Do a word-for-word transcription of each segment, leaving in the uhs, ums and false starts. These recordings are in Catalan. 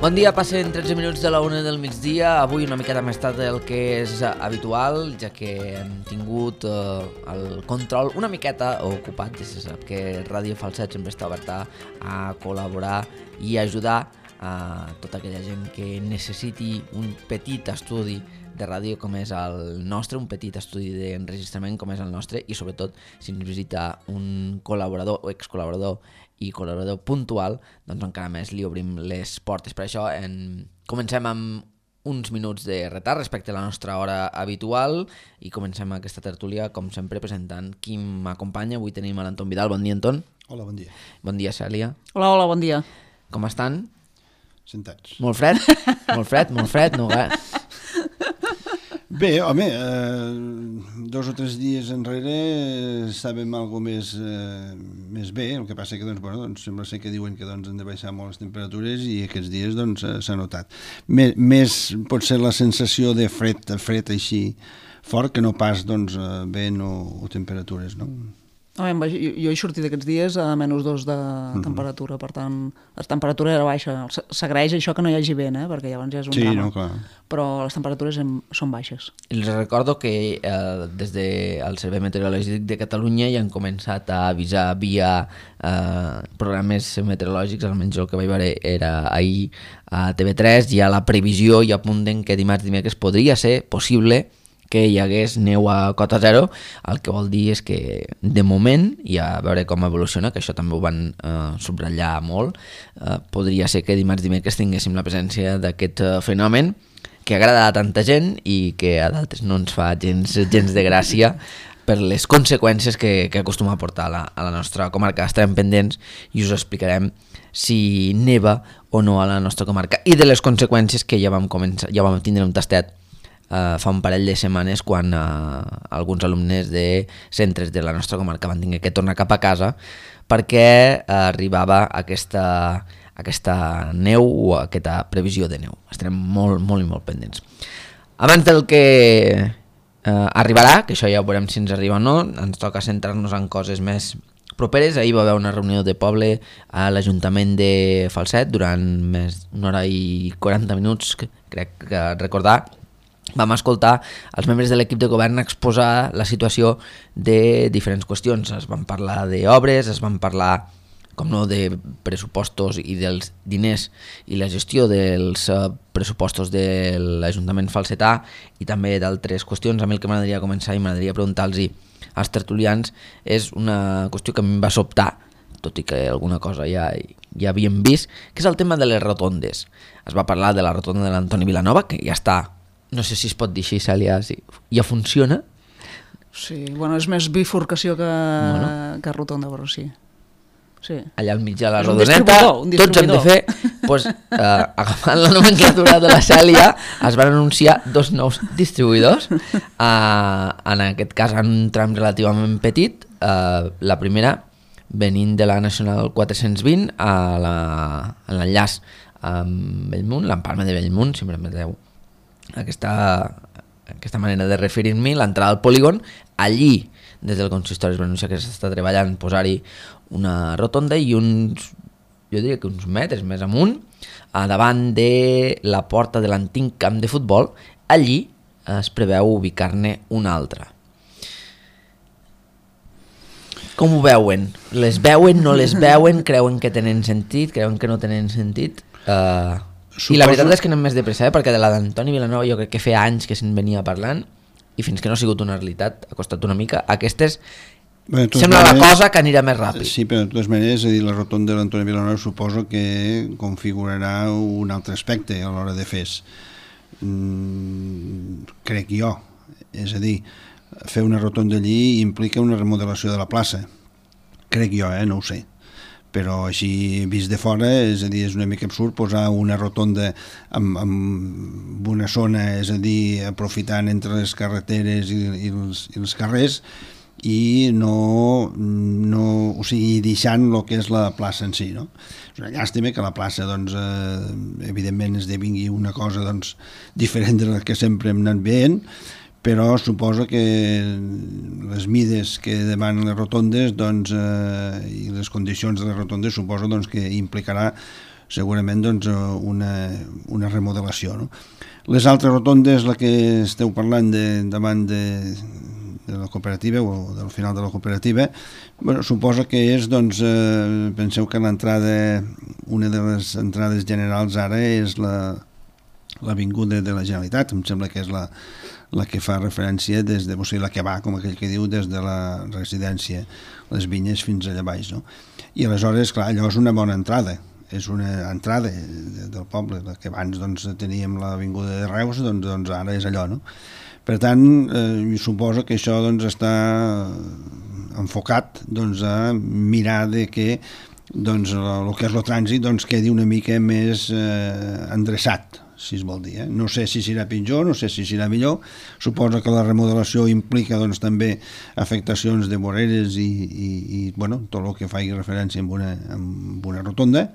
Bon dia, passen tretze minuts de la una del migdia, avui una miqueta més tard del que és habitual, ja que hem tingut eh, el control una miqueta ocupat, ja se sap que Ràdio Falset sempre està oberta a col·laborar i ajudar a tota aquella gent que necessiti un petit estudi de ràdio com és el nostre, un petit estudi d'enregistrament com és el nostre, i sobretot si ens visita un col·laborador o excol·laborador i col·laborador puntual, doncs encara més li obrim les portes. Per això en... comencem amb uns minuts de retard respecte a la nostra hora habitual i comencem aquesta tertúlia, com sempre, presentant qui m'acompanya. Avui tenim a l'Anton Vidal. Bon dia, Anton. Hola, bon dia. Bon dia, Cèlia. Hola, hola, bon dia. Com estan? Sentats. Molt fred? Molt fred, molt fred, no gas. Bé, home, eh, dos o tres dies enrere estàvem algo més, eh, més bé, el que passa que doncs, bueno, doncs, sembla ser que diuen que doncs, han de baixar molt les temperatures i aquests dies doncs, s'ha notat. Més, més pot ser la sensació de fred, de fred així fort que no pas doncs, vent o, o temperatures, no? A veure, jo, jo he sortit aquests dies a menys dos de uh-huh. temperatura, per tant, la temperatura era baixa. S'agraeix això que no hi hagi vent, eh? Perquè llavors ja és un sí, drama. No, clar. Però les temperatures hem, són baixes. I els recordo que eh, des del Servei Meteorològic de Catalunya ja han començat a avisar via eh, programes meteorològics, almenys el que vaig veure era ahir a T V tres, ja la previsió i apunten que dimarts dimecres podria ser possible que hi hagués neu a cota zero, el que vol dir és que de moment, i a veure com evoluciona, que això també ho van eh, subratllar molt, eh, podria ser que dimarts dimecres tinguéssim la presència d'aquest eh, fenomen que agrada a tanta gent i que a d'altres no ens fa gens, gens de gràcia per les conseqüències que, que acostuma a portar a la, a la nostra comarca. Estarem pendents i us explicarem si neva o no a la nostra comarca i de les conseqüències que ja vam, començar, ja vam tindre un tastet Uh, fa un parell de setmanes quan uh, alguns alumnes de centres de la nostra comarca van tenir que tornar cap a casa perquè uh, arribava aquesta, aquesta neu o aquesta previsió de neu. Estarem molt, molt i molt pendents. Abans del que uh, arribarà, que això ja ho veurem si ens arriba o no, ens toca centrar-nos en coses més properes. Ahir va haver una reunió de poble a l'Ajuntament de Falset durant més d'una hora i quaranta minuts, crec que recordar. Vam escoltar els membres de l'equip de govern exposar la situació de diferents qüestions. Es van parlar d'obres, es van parlar, com no, de pressupostos i dels diners i la gestió dels pressupostos de l'Ajuntament falsetà i també d'altres qüestions. A mi el que m'agradaria començar i m'agradaria preguntar-los als tertulians és una qüestió que a mi em va sobtar, tot i que alguna cosa ja, ja havíem vist, que és el tema de les rotondes. Es va parlar de la rotonda de l'Antoni Vilanova, que ja està, no sé si es pot dir així, Cèlia, si ja funciona. Sí, bueno, és més bifurcació que, bueno. que rotonda, però sí. sí. Allà al mig de la és rodoneta, tots hem de fer, pues, eh, agafant la nomenclatura de la Cèlia, es van anunciar dos nous distribuïdors, eh, en aquest cas en un tram relativament petit, eh, la primera venint de la Nacional quatre-cents vint a l'enllaç amb Bellmunt, l'Empalme de Bellmunt, si em permeteu Aquesta, aquesta manera de referir-m'hi, l'entrada al polígon. Allí, des del consistori es va anunciar que s'està treballant posar-hi una rotonda i uns, jo diria que uns metres més amunt, a davant de la porta de l'antic camp de futbol, allí es preveu ubicar-ne una altra. Com ho veuen? Les veuen, no les veuen? Creuen que tenen sentit? Creuen que no tenen sentit? Eh... Uh... Suposo... I la veritat és que anem més de pressa, eh? Perquè de la d'Antoni Vilanova jo crec que feia anys que se'n venia parlant i fins que no ha sigut una realitat ha costat una mica. Aquestes bueno, sembla maneres, la cosa que anirà més ràpid. Sí, però de totes maneres, és a dir, la rotonda de l'Antoni Vilanova suposo que configurarà un altre aspecte a l'hora de fer. Mm, crec jo. És a dir, fer una rotonda allí implica una remodelació de la plaça. Crec jo, eh? No ho sé. Però així vist de fora, és a dir, és una mica absurd posar una rotonda en, en una zona, és a dir, aprofitant entre les carreteres i, i, els, i els carrers i no, no, o sigui, deixant el que és la plaça en si, no? És una llàstima que la plaça, doncs, eh, evidentment esdevingui una cosa, doncs, diferent de la que sempre hem anat veient, però suposo que les mides que demanen les rotondes doncs, eh, i les condicions de les rotondes suposo doncs, que implicarà segurament doncs, una, una remodelació, no? Les altres rotondes, la que esteu parlant de, davant de, de la cooperativa o del final de la cooperativa, bueno, suposa que és, doncs, eh, penseu que l'entrada, una de les entrades generals ara és la, l'avinguda de la Generalitat, em sembla que és la, la que fa referència des de, o sigui, la que va, com aquell que diu, des de la residència Les Vinyes fins allà baix, no? I aleshores, clar, allò és una bona entrada, és una entrada del poble, la que abans doncs, teníem l'avinguda de Reus, doncs, doncs ara és allò, no? Per tant, eh, suposo que això doncs, està enfocat doncs, a mirar de que doncs, el que és el trànsit doncs, quedi una mica més eh, endreçat, si es vol dir. Eh? No sé si serà pitjor, no sé si serà millor. Suposo que la remodelació implica doncs, també afectacions de voreres i, i, i bueno, tot el que faci referència amb una, amb una rotonda,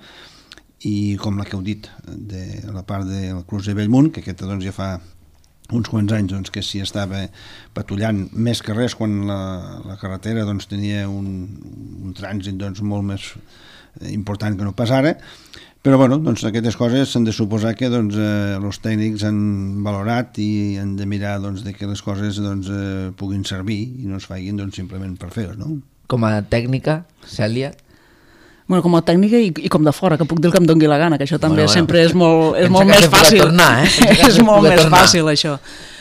i com la que heu dit de la part del Cruç de Bellmunt, que aquesta doncs, ja fa uns quants anys doncs, que s'hi estava patullant més que res quan la, la carretera doncs, tenia un, un trànsit doncs, molt més important que no pas ara. Però bueno, doncs, aquestes coses s'han de suposar que doncs, eh, els tècnics han valorat i han de mirar doncs, de que les coses doncs, eh, puguin servir i no es facin doncs, simplement per fer-ho, no? Com a tècnica, Cèlia? Bueno, com a tècnica i, i com de fora, que puc dir el que em doni la gana, que això també bueno, sempre bueno. és molt, és Pensa molt que més fàcil. Tornar, eh? És molt més tornar. fàcil, això.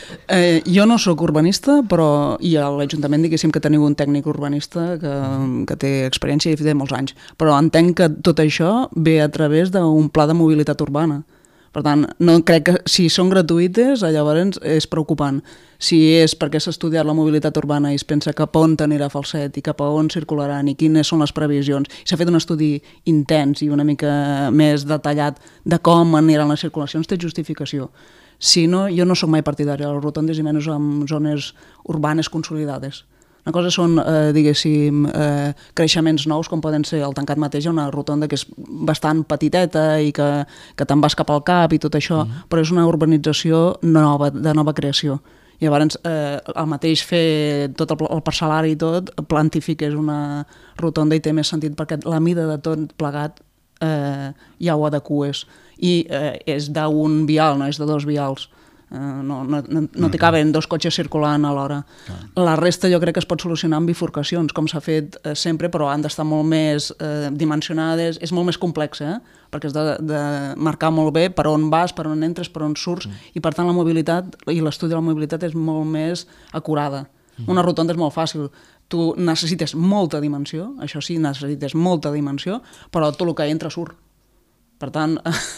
Eh, jo no sóc urbanista, però i a l'Ajuntament diguéssim que teniu un tècnic urbanista que, que té experiència i té molts anys, però entenc que tot això ve a través d'un pla de mobilitat urbana. Per tant, no crec que si són gratuïtes, llavors és preocupant. Si és perquè s'ha estudiat la mobilitat urbana i es pensa cap on anirà Falset i cap a on circularan i quines són les previsions, i s'ha fet un estudi intens i una mica més detallat de com aniran les circulacions, té justificació. Si no, jo no sóc mai partidari de les rotondes i menys en zones urbanes consolidades. Una cosa són, eh, diguéssim, eh, creixements nous, com poden ser el Tancat mateix, una rotonda que és bastant petiteta i que, que te'n vas cap al cap i tot això, mm. però és una urbanització nova, de nova creació. Llavors, eh, el mateix fer tot el, el parcel·lari i tot, plantifiques una rotonda i té més sentit perquè la mida de tot plegat eh, ja ho adeques. I eh, és d'un vial, no és de dos vials. Eh, no no, no, no t'hi caben dos cotxes circulant alhora. La resta jo crec que es pot solucionar amb bifurcacions, com s'ha fet eh, sempre, però han d'estar molt més eh, dimensionades. És molt més complex, eh? Perquè has de, de marcar molt bé per on vas, per on entres, per on surts, mm. i per tant la mobilitat i l'estudi de la mobilitat és molt més acurada. Mm. Una rotonda és molt fàcil. Tu necessites molta dimensió, això sí, necessites molta dimensió, però tot el que entra surt. Per tant,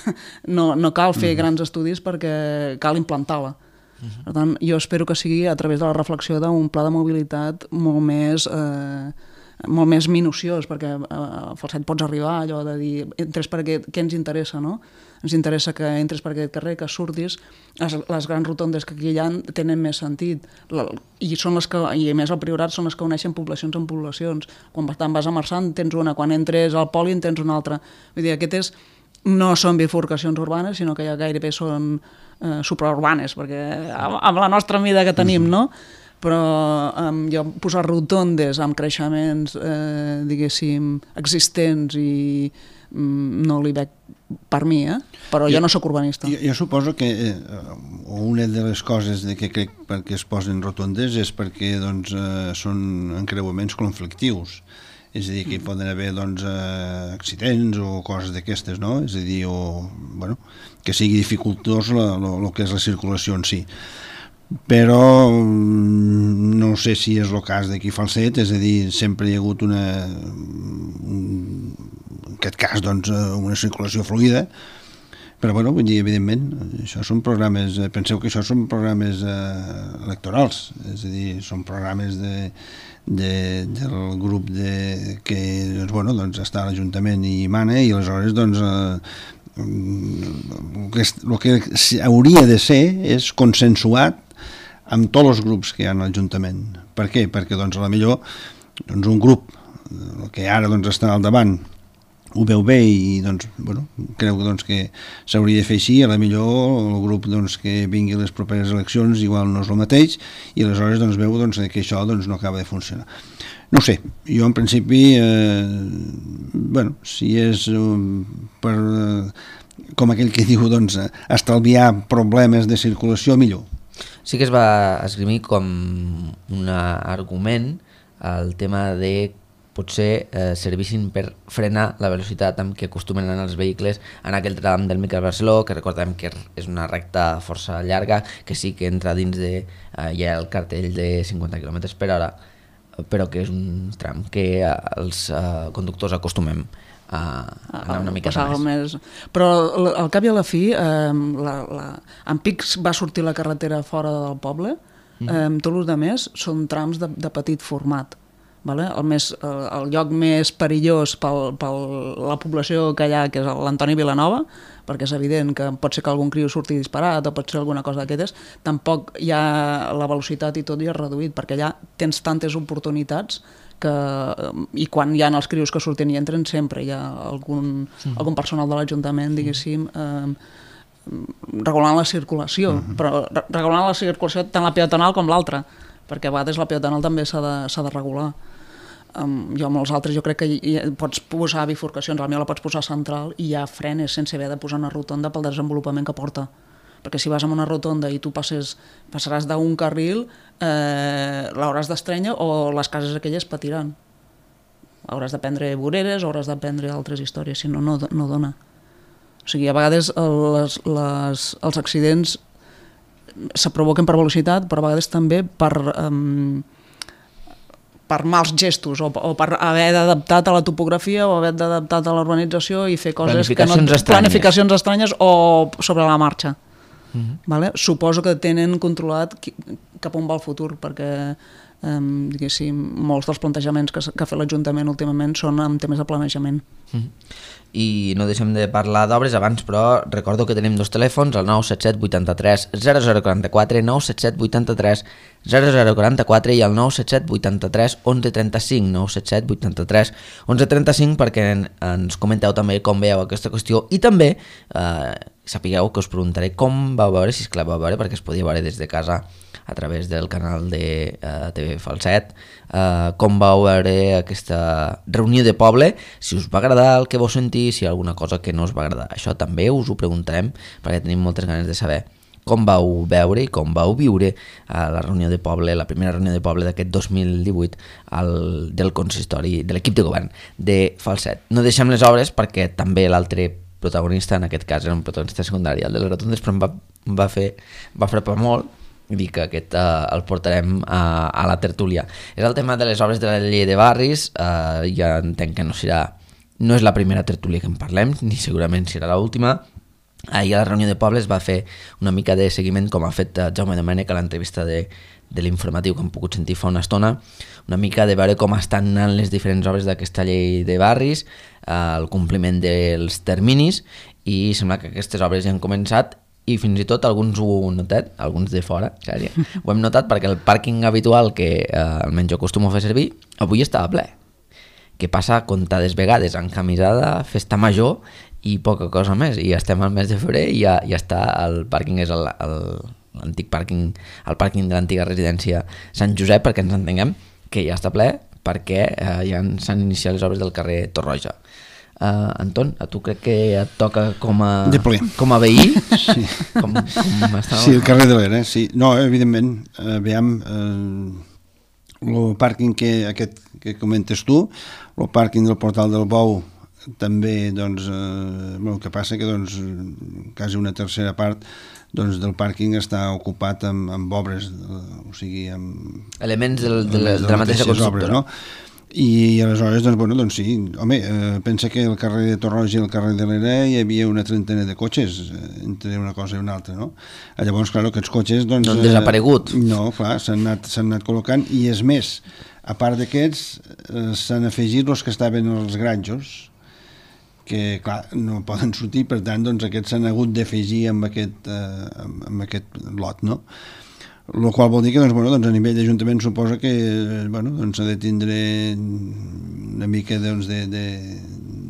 no, no cal fer grans estudis perquè cal implantar-la. Per tant, jo espero que sigui a través de la reflexió d'un pla de mobilitat molt més, eh, molt més minuciós, perquè a Falset pots arribar a allò de dir, entres per aquest, què ens interessa, no? Ens interessa que entres per aquest carrer, que surtis. Les, les grans rotondes que aquí hi ha tenen més sentit. I, són les que, i a més al Priorat són les que uneixen poblacions amb poblacions. Quan vas a Marçant tens una, quan entres al Poli en tens una altra. Vull dir, aquest és... no són bifurcacions urbanes, sinó que ja gairebé són eh, supraurbanes, perquè amb la nostra mida que tenim, no? Però eh, jo posar rotondes amb creixements, eh, diguéssim, existents i mm, no li veig per mi, eh? Però jo, jo no sóc urbanista. Jo, jo suposo que eh, una de les coses de que crec perquè es posen rotondes és perquè doncs, eh, són encreuaments conflictius. És a dir, que hi poden haver doncs, eh, accidents o coses d'aquestes, no? És a dir, o, bueno, que sigui dificultós el que és la circulació en si. Però no sé si és el cas d'aquí Falset, és a dir, sempre hi ha hagut una, un, en aquest cas, doncs, una circulació fluida, però, bueno, vull dir, evidentment, això són programes, penseu que això són programes eh, electorals, és a dir, són programes de... De, del grup de, que doncs, bueno, doncs està a l'Ajuntament i mana i aleshores doncs, eh, el, que, el que hauria de ser és consensuat amb tots els grups que hi ha a l'Ajuntament. Per què? Perquè doncs, a la millor doncs, un grup el que ara doncs, està al davant ho veu bé i doncs, bueno, creu doncs, que s'hauria de fer així, a la millor el grup doncs, que vingui a les properes eleccions igual no és el mateix i aleshores doncs, veu doncs, que això doncs, no acaba de funcionar. No ho sé, jo en principi eh, bueno, si és um, per eh, com aquell que diu doncs, estalviar problemes de circulació, millor. Sí que es va esgrimir com un argument el tema de potser eh, servissin per frenar la velocitat amb què acostumen a anar els vehicles en aquell tram del Miquel Barceló, que recordem que és una recta força llarga, que sí que entra dins de eh, hi ha el cartell de cinquanta quilòmetres per hora, però que és un tram que eh, els eh, conductors acostumem a anar una mica més. més. Però al cap i a la fi, eh, la, la, en pics va sortir la carretera fora del poble, mm. eh, tots els altres són trams de, de petit format. Vale? El, més, el lloc més perillós per la població que hi ha, que és l'Antoni Vilanova, perquè és evident que pot ser que algun criu surti disparat o pot ser alguna cosa d'aquestes, tampoc hi ha la velocitat i tot i és reduït, perquè allà tens tantes oportunitats que, i quan hi ha els crius que surten i entren sempre hi ha algun, sí. algun personal de l'Ajuntament, diguéssim, eh, regulant la circulació, uh-huh. però regulant la circulació tant la peatonal com l'altra, perquè a vegades la peatonal també s'ha de, s'ha de regular. Um, jo amb els altres jo crec que hi, hi, pots posar bifurcacions, a la meva la pots posar central i hi ha frenes sense haver de posar una rotonda pel desenvolupament que porta, perquè si vas amb una rotonda i tu passes, passaràs d'un carril, eh, l'hauràs d'estrènyer o les cases aquelles patiran, hauràs de prendre voreres o hauràs de prendre altres històries, si no, no, no dona. O sigui, a vegades les, les, els accidents se provoquen per velocitat, però a vegades també per um, per mals gestos o, o per haver adaptat a la topografia o haver adaptat a l'urbanització i fer coses planificacions que no, estranyes. planificacions estranyes o sobre la marxa. Uh-huh. Vale? Suposo que tenen controlat qui, cap on va el futur, perquè um, diguéssim, molts dels plantejaments que, que ha fet l'Ajuntament últimament són en temes de planejament. Uh-huh. I no deixem de parlar d'obres abans, però recordo que tenim dos telèfons, el nou set set vuit tres zero zero quatre quatre, nou set set vuit tres zero zero quatre quatre i el nou set set vuit tres onze trenta cinc, nou set set vuit tres onze trenta cinc, perquè ens comenteu també com veieu aquesta qüestió i també eh, sapigueu que us preguntaré com vau veure, si esclar vau veure, perquè es podia veure des de casa a través del canal de uh, T V Falset, uh, com vau veure aquesta reunió de poble, si us va agradar el que vau sentir, si hi ha alguna cosa que no us va agradar. Això també us ho preguntarem, perquè tenim moltes ganes de saber com vau veure i com vau viure a la reunió de poble, la primera reunió de poble d'aquest dos mil divuit al, del consistori, de l'equip de govern de Falset. No deixem les obres perquè també l'altre protagonista, en aquest cas era un protagonista secundari, el de les rotondes, però em va, em va fer va frapar molt i dir que aquest uh, el portarem a, a la tertúlia. És el tema de les obres de la llei de barris, uh, ja entenc que no serà, no és la primera tertúlia que en parlem, ni segurament serà l'última. Ahir a la reunió de pobles va fer una mica de seguiment, com ha fet Jaume Domènech a l'entrevista de, de l'informatiu que hem pogut sentir fa una estona, una mica de veure com estan anant les diferents obres d'aquesta llei de barris, uh, el compliment dels terminis, i sembla que aquestes obres ja han començat i fins i tot alguns ho han notat, alguns de fora, quasi. Ho hem notat perquè el pàrquing habitual que eh, almenys jo acostumo a fer servir, avui estava ple. Que passa comptades vegades en camisada, festa major i poca cosa més. I estem al mes de febrer i ja, ja està, el pàrquing és el, el, l'antic pàrquing, el pàrquing de l'antiga residència Sant Josep, perquè ens entenguem, que ja està ple perquè eh, ja s'han iniciat les obres del carrer Torroja. Uh, Anton, a tu crec que et toca com a, com a veí? Sí. Com, com sí, el carrer de l'Era, sí. No, evidentment, uh, veiem el uh, pàrquing que, aquest, que comentes tu, el pàrquing del Portal del Bou, també, doncs, uh, bueno, el que passa que, doncs, quasi una tercera part doncs, del pàrquing està ocupat amb, amb obres, uh, o sigui, amb... Elements del, de, la, de la mateixa constructora. Obres, no? I aleshores, doncs, bueno, doncs sí, home, eh, pensa que el carrer de Torroja i el carrer de l'Era hi havia una trentena de cotxes entre una cosa i una altra, no? Llavors, clar, aquests cotxes, doncs... No han desaparegut. Eh, no, clar, s'han anat, s'han anat col·locant, i és més, a part d'aquests, eh, s'han afegit els que estaven als granjos, que, clar, no poden sortir, per tant, doncs, aquests s'han hagut d'afegir amb aquest, eh, amb, amb aquest lot, no? El qual vol dir que doncs, bueno, doncs, a nivell d'Ajuntament suposa que bueno, doncs, s'ha de tindre una mica doncs, de, de,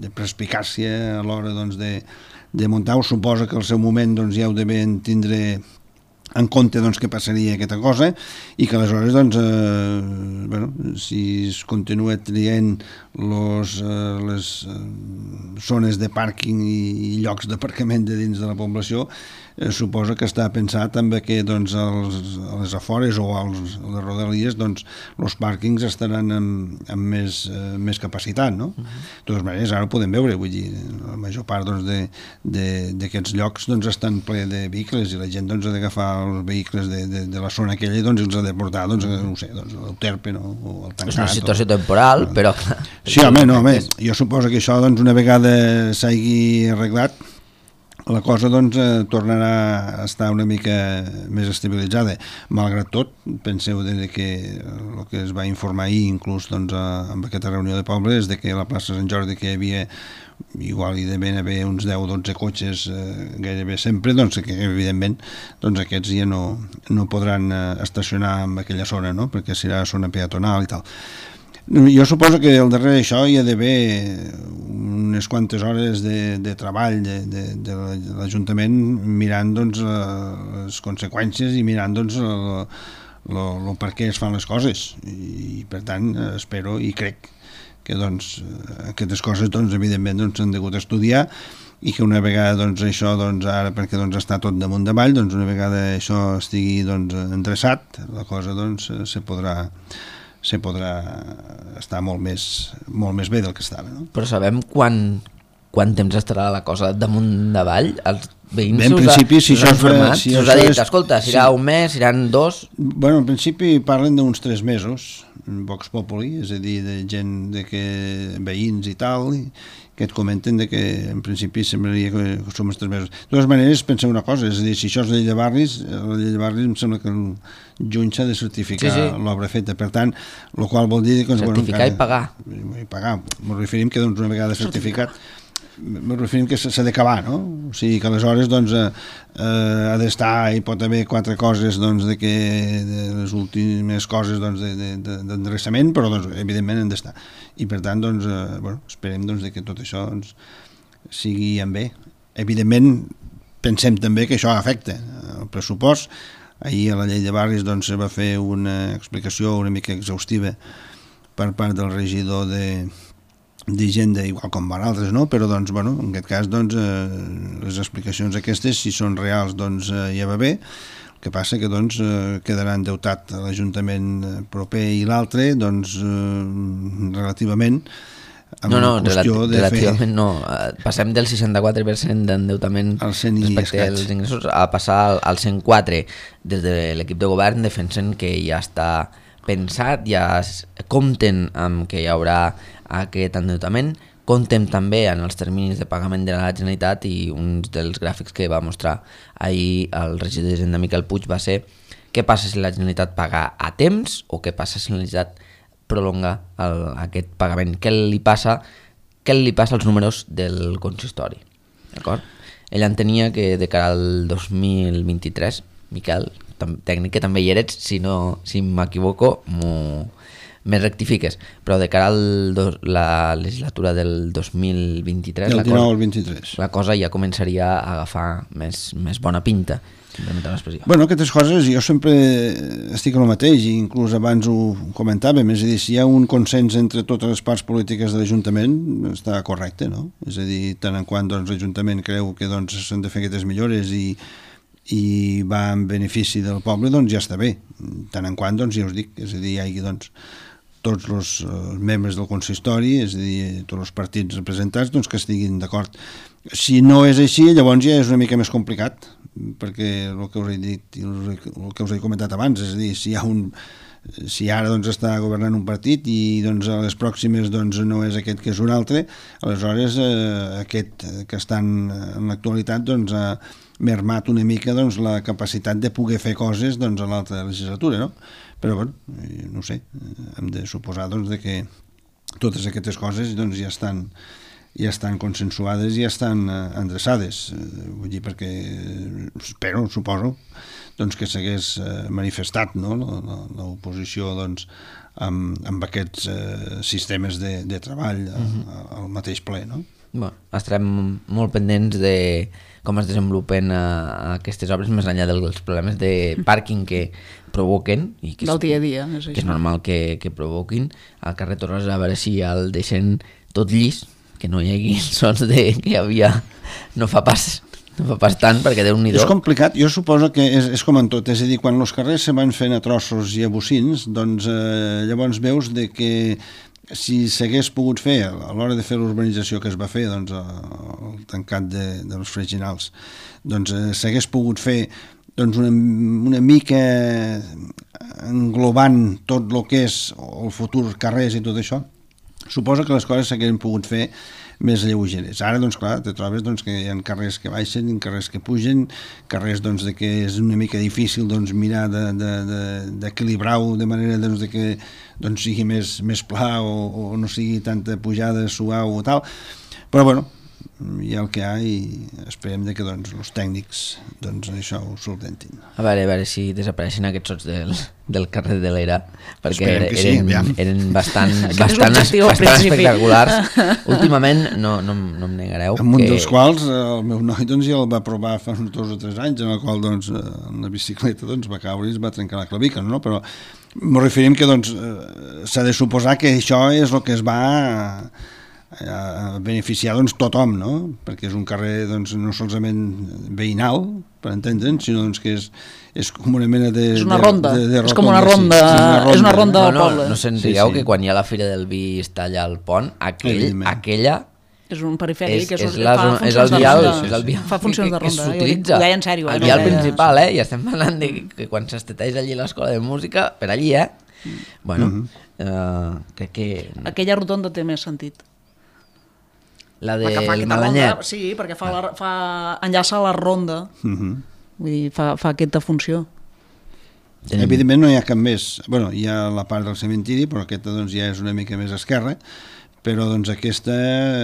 de perspicàcia a l'hora doncs, de, de muntar-ho. Suposa que al seu moment doncs, ja heu de ben tindre en compte doncs, què passaria aquesta cosa i que aleshores doncs, eh, bueno, si es continua traient los, eh, les eh, zones de pàrquing i, i llocs d'aparcament de dins de la població, eh, suposa que està pensat també que doncs, als, a les afores o als, a les rodalies doncs, els pàrquings estaran amb, amb més, eh, més capacitat, no? Uh -huh. De totes maneres, ara ho podem veure, vull dir, la major part doncs, d'aquests llocs doncs, estan ple de vehicles i la gent doncs, ha d'agafar els vehicles de, de, de la zona aquella i doncs, els ha de portar doncs, no sé, doncs, al Terpe, no? O al Tancat. És una situació o... temporal, no. Però... Sí, home, no, home, jo suposo que això doncs, una vegada s'hagi arreglat la cosa doncs, eh, tornarà a estar una mica més estabilitzada. Malgrat tot, penseu de que el que es va informar ahir, inclús doncs, a, amb aquesta reunió de poble, és de que a la plaça Sant Jordi que hi havia igual hi devien haver uns deu o dotze cotxes eh, gairebé sempre, doncs que evidentment doncs, aquests ja no, no podran eh, estacionar en aquella zona, no? Perquè serà zona peatonal i tal. Jo suposo que al darrere d'això hi ha d'haver unes quantes hores de, de treball de, de, de l'Ajuntament mirant doncs, les conseqüències i mirant doncs, el, el, el per què es fan les coses i per tant espero i crec que doncs, aquestes coses doncs, evidentment doncs, s'han degut estudiar i que una vegada doncs, això doncs, ara perquè doncs, està tot damunt davall, doncs, una vegada això estigui doncs, endreçat, la cosa doncs, se podrà se podrà estar molt més, molt més bé del que estava. No? Però sabem quan, quan temps estarà la cosa damunt davall? Els veïns bé, en principi, si us han format? Si us ha dit, és, escolta, serà sí. un mes, seran dos? Bueno, en principi parlen d'uns tres mesos, Vox Populi, és a dir, de gent de que veïns i tal, i que et comenten de que en principi semblaria que som els tres mesos. De totes maneres, penseu una cosa, és a dir, si això és la llei de barris, la llei de barris em sembla que el juny s'ha de certificar sí, sí. l'obra feta, per tant, el qual vol dir que... Certificar bueno, i pagar. I pagar, m'ho referim que doncs, una vegada certificat m'ho referim que s'ha d'acabar, no? O sigui que aleshores doncs, eh, ha d'estar, hi pot haver quatre coses doncs, de que de les últimes coses doncs, d'endreçament, de, de, però doncs, evidentment han d'estar. I per tant, doncs, eh, bueno, esperem doncs, de que tot això doncs, sigui en bé. Evidentment, pensem també que això afecta el pressupost. Ahir a la llei de barris doncs, se va fer una explicació una mica exhaustiva per part del regidor de d'Hisenda, igual com per altres, no? Però doncs, bueno, en aquest cas doncs, eh, les explicacions aquestes, si són reals, doncs eh, ja va bé. El que passa que doncs, eh, quedarà endeutat l'Ajuntament proper i l'altre doncs, eh, relativament amb no, no, qüestió relati de relativament fer... no. Passem del seixanta-quatre per cent d'endeutament respecte als ingressos a passar al, al cent quatre. Des de l'equip de govern defensen que ja està pensat, ja compten amb que hi haurà aquest endeutament, comptem també en els terminis de pagament de la Generalitat i un dels gràfics que va mostrar ahir el regidor d'Hisenda Miquel Puig va ser què passa si la Generalitat paga a temps o què passa si la Generalitat prolonga el, aquest pagament, què li passa què li passa als números del consistori, d'acord? Ell entenia que de cara al dos mil vint-i-tres, Miquel, tècnic que també hi eres, si, no, si m'equivoco m'ho me rectifiques, però de cara a la legislatura del dos mil vint-i-tres del la, dinou cosa, al vint-i-tres la cosa ja començaria a agafar més, més bona pinta. Bueno, aquestes coses jo sempre estic al mateix i inclús abans ho comentàvem, és a dir, si hi ha un consens entre totes les parts polítiques de l'Ajuntament està correcte, no? És a dir, tant en quant doncs, l'Ajuntament creu que doncs, s'han de fer aquestes millores i i va en benefici del poble, doncs ja està bé. Tant en quant, doncs ja us dic, és a dir, hi ha doncs, tots els uh, membres del consistori, és a dir, tots els partits representats, doncs que estiguin d'acord. Si no és així, llavors ja és una mica més complicat, perquè el que us he dit i el que us he comentat abans, és a dir, si hi ha un si ara doncs, està governant un partit i doncs, a les pròximes doncs, no és aquest que és un altre, aleshores eh, aquest que estan en l'actualitat doncs, ha mermat una mica doncs, la capacitat de poder fer coses doncs, a l'altra legislatura, no? Però bueno, no ho sé, hem de suposar doncs, de que totes aquestes coses doncs, ja estan ja estan consensuades i ja estan eh, endreçades, eh, vull dir perquè espero, suposo doncs que s'hagués eh, manifestat no? l'oposició doncs, amb, amb aquests eh, sistemes de, de treball uh -huh. al mateix ple, no? Bueno, estarem molt pendents de com es desenvolupen uh, aquestes obres més enllà dels problemes de pàrquing que provoquen i que és, del dia a dia, és, que és normal que, que provoquin al carrer Torrosa, a veure si el deixen tot llis, que no hi hagi sons de que hi havia no fa pas no fa pas tant, perquè Déu-n'hi-do. És complicat, jo suposo que és, és com en tot, és a dir, quan els carrers se van fent a trossos i a bocins, doncs eh, llavors veus de que si s'hagués pogut fer a l'hora de fer l'urbanització que es va fer, doncs el tancat de, dels freginals, doncs eh, s'hagués pogut fer doncs una, una mica englobant tot el que és el futur carrers i tot això, suposo que les coses s'haguessin pogut fer més lleugeres. Ara, doncs, clar, te trobes doncs, que hi ha carrers que baixen, carrers que pugen, carrers doncs, de que és una mica difícil doncs, mirar d'equilibrar-ho de, de, de manera doncs, de que doncs, sigui més, més pla o, o no sigui tanta pujada suau o tal. Però, bueno, hi ha el que hi ha i esperem de que doncs, els tècnics doncs, això ho solventin. A veure, a veure si desapareixen aquests sots del, del carrer de l'Era, perquè eren, sí, eren bastant, bastant, bastant espectaculars. Últimament, no, no, no em negareu. En un que... dels quals el meu noi doncs, ja el va provar fa uns dos o tres anys, en el qual doncs, en la bicicleta doncs, va caure i es va trencar la clavícula, no? Però m'ho referim que doncs, s'ha de suposar que això és el que es va a beneficiar doncs, tothom, no? Perquè és un carrer doncs, no solament veïnal, per entendre'n, sinó doncs, que és, és com una mena de... És una ronda, de, de, de és com una ronda, sí, una ronda. És una ronda no, del no, poble. No se'n digueu sí, sí. que quan hi ha la Fira del Vi està allà al pont, aquell, aquella... És un perifèric, és, és, és, la, fa és el vial, és el vial fa funcions de ronda. Que s'utilitza. Ho deia en sèrio. El vial principal, eh? I estem parlant de que quan s'esteteix allí l'escola de música, per allí, eh? Bueno, mm-hmm. uh, crec que... Aquella rotonda té més sentit. La del Malanyet. Ronda, sí, perquè fa la, fa, enllaça la ronda. Mm-hmm. Vull dir, fa, fa aquesta funció. Tenim. Evidentment no hi ha cap més. Bueno, hi ha la part del cementiri, però aquesta doncs, ja és una mica més esquerra, però doncs, aquesta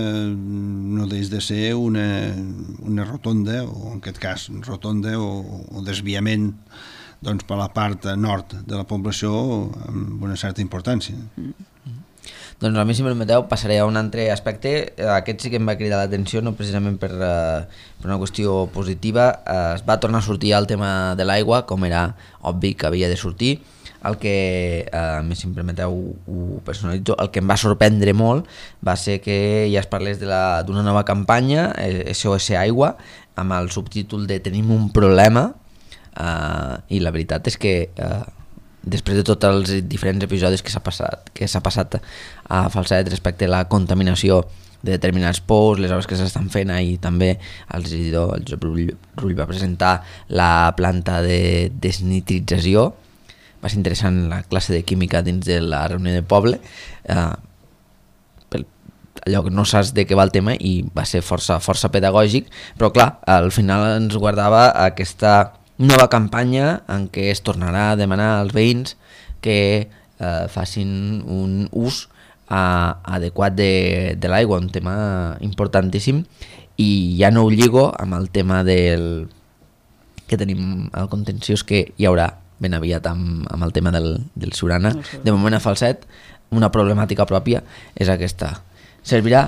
no deix de ser una, una rotonda, o en aquest cas rotonda o, o desviament doncs, per la part nord de la població amb una certa importància. Mm. Doncs a mi, si me permeteu, passaré a un altre aspecte. Aquest sí que em va cridar l'atenció, no precisament per, uh, per una qüestió positiva. Uh, es va tornar a sortir el tema de l'aigua, com era obvi que havia de sortir. El que, uh, si em permeteu, ho personalitzo, el que em va sorprendre molt va ser que ja es parlés d'una nova campanya, S O S Aigua, amb el subtítol de Tenim un problema, uh, i la veritat és que... Uh, després de tots els diferents episodis que s'ha passat, que s'ha passat a Falset respecte a la contaminació de determinats pous, les obres que s'estan fent, ahir també el regidor, el Josep Rull, Rull va presentar la planta de desnitrització. Va ser interessant la classe de química dins de la reunió de poble, eh, per allò que no saps de què va el tema, i va ser força, força pedagògic, però clar, al final ens guardava aquesta nova campanya en què es tornarà a demanar als veïns que eh, facin un ús a, adequat de, de l'aigua, un tema importantíssim, i ja no ho lligo amb el tema del que tenim el contenciós que hi haurà ben aviat amb, amb el tema del, del Siurana. De moment a Falset una problemàtica pròpia és aquesta. Servirà?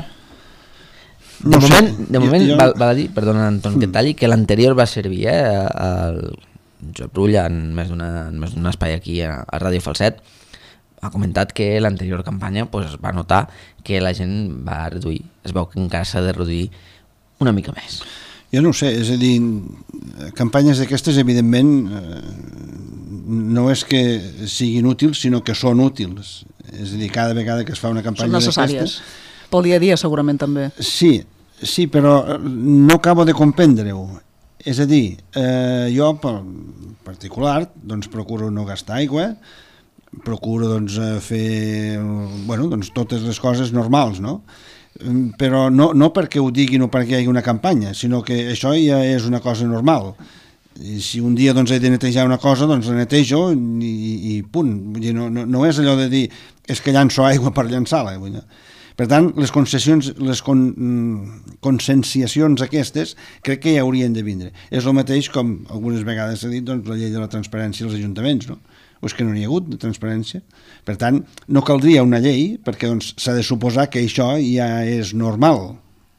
De no moment, sé. de moment jo, jo... val, val a dir, perdona Anton que talli, que l'anterior va servir, eh, el Josep Rull en més d'un espai aquí a, a Ràdio Falset ha comentat que l'anterior campanya pues, va notar que la gent va reduir, es veu que encara s'ha de reduir una mica més. Jo no ho sé, és a dir, campanyes d'aquestes evidentment eh, no és que siguin útils, sinó que són útils, és a dir, cada vegada que es fa una campanya d'aquestes pel dia a dia segurament també. Sí, sí, però no acabo de comprendre-ho. És a dir, eh, jo per particular doncs, procuro no gastar aigua, procuro doncs, fer bueno, doncs, totes les coses normals, no? Però no, no perquè ho diguin o perquè hi hagi una campanya, sinó que això ja és una cosa normal. I si un dia doncs, he de netejar una cosa, doncs la netejo i, i punt. Vull dir, no, no, no és allò de dir és que llanço aigua per llançar-la. Vull dir. Per tant, les concessions, les con, conscienciacions aquestes crec que ja haurien de vindre. És el mateix com algunes vegades s'ha dit doncs, la llei de la transparència als ajuntaments, no? O és que no n'hi ha hagut de transparència. Per tant, no caldria una llei perquè doncs, s'ha de suposar que això ja és normal.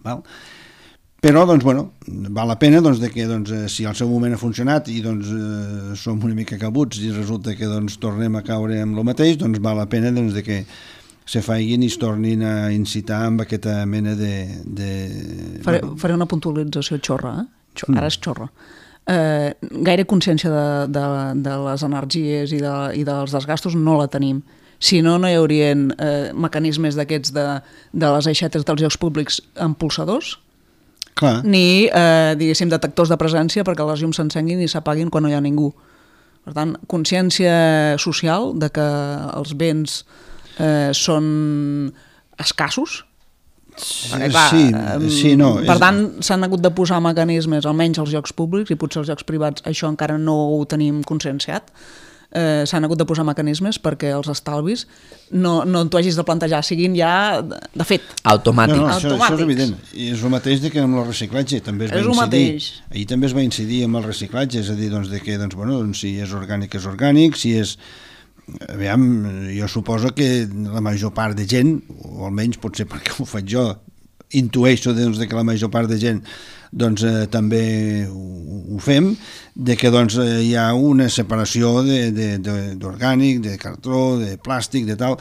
Val? Però, doncs, bueno, val la pena doncs, de que doncs, si al seu moment ha funcionat i doncs, eh, som una mica cabuts i resulta que doncs, tornem a caure amb el mateix, doncs val la pena doncs, de que se faiguin i es tornin a incitar amb aquesta mena de... de... Faré, faré una puntualització xorra, eh? Xor, ara és xorra. Eh, gaire consciència de, de, de les energies i, de, i dels desgastos no la tenim. Si no, no hi haurien eh, mecanismes d'aquests de, de les aixetes dels llocs públics amb pulsadors, Clar. ni, eh, diguéssim, detectors de presència perquè les llums s'encenguin i s'apaguin quan no hi ha ningú. Per tant, consciència social de que els béns eh, són escassos. Sí, Perquè, clar, sí, eh, sí, no. Per és... tant, s'han hagut de posar mecanismes, almenys als llocs públics, i potser als llocs privats això encara no ho tenim conscienciat, eh, s'han hagut de posar mecanismes perquè els estalvis no, no t'ho hagis de plantejar, siguin ja de fet. Automàtics. No, no, això, Automàtics. això és evident. I és el mateix de que amb el reciclatge també es va És el incidir. mateix. Ahir també es va incidir amb el reciclatge, és a dir, doncs, de que doncs, bueno, doncs, si és orgànic és orgànic, si és... Aviam, jo suposo que la major part de gent, o almenys potser perquè ho faig jo, intueixo doncs, de que la major part de gent doncs, eh, també ho, ho fem, de que doncs, eh, hi ha una separació d'orgànic, de, de, de cartró, de plàstic, de tal.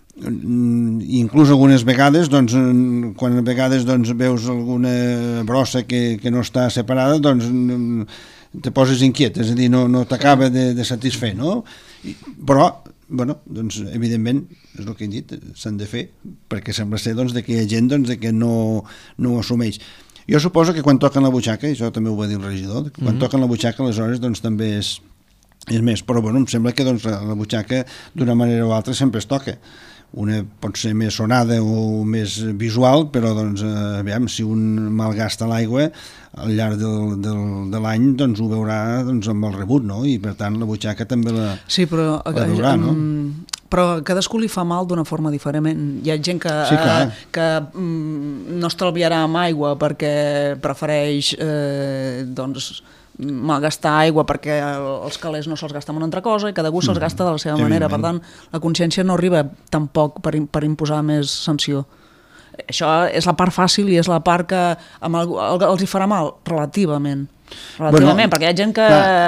Inclús algunes vegades, doncs, quan a vegades doncs, veus alguna brossa que, que no està separada, doncs te poses inquiet, és a dir, no, no t'acaba de, de satisfer, no? I, però, bueno, doncs, evidentment, és el que he dit, s'han de fer, perquè sembla ser doncs, de que hi ha gent doncs, de que no, no ho assumeix. Jo suposo que quan toquen la butxaca, i això també ho va dir el regidor, quan mm-hmm. toquen la butxaca aleshores doncs, també és, és més, però bueno, em sembla que doncs, la butxaca d'una manera o altra sempre es toca. Una pot ser més sonada o més visual, però doncs, eh, aviam, si un malgasta l'aigua al llarg del, del, de l'any doncs, ho veurà doncs, amb el rebut, no? I per tant la butxaca també la, sí, però, la veurà, no? Però a cadascú li fa mal d'una forma diferent. Hi ha gent que, sí, eh, que mm, no estalviarà amb aigua perquè prefereix eh, doncs, malgastar aigua perquè els calés no se'ls gasta en una altra cosa i cada gust se'ls gasta de la seva manera. Per tant, la consciència no arriba tampoc per, per imposar més sanció. Això és la part fàcil i és la part que amb el, el, els hi farà mal, relativament. Relativament, bueno, perquè hi ha gent que...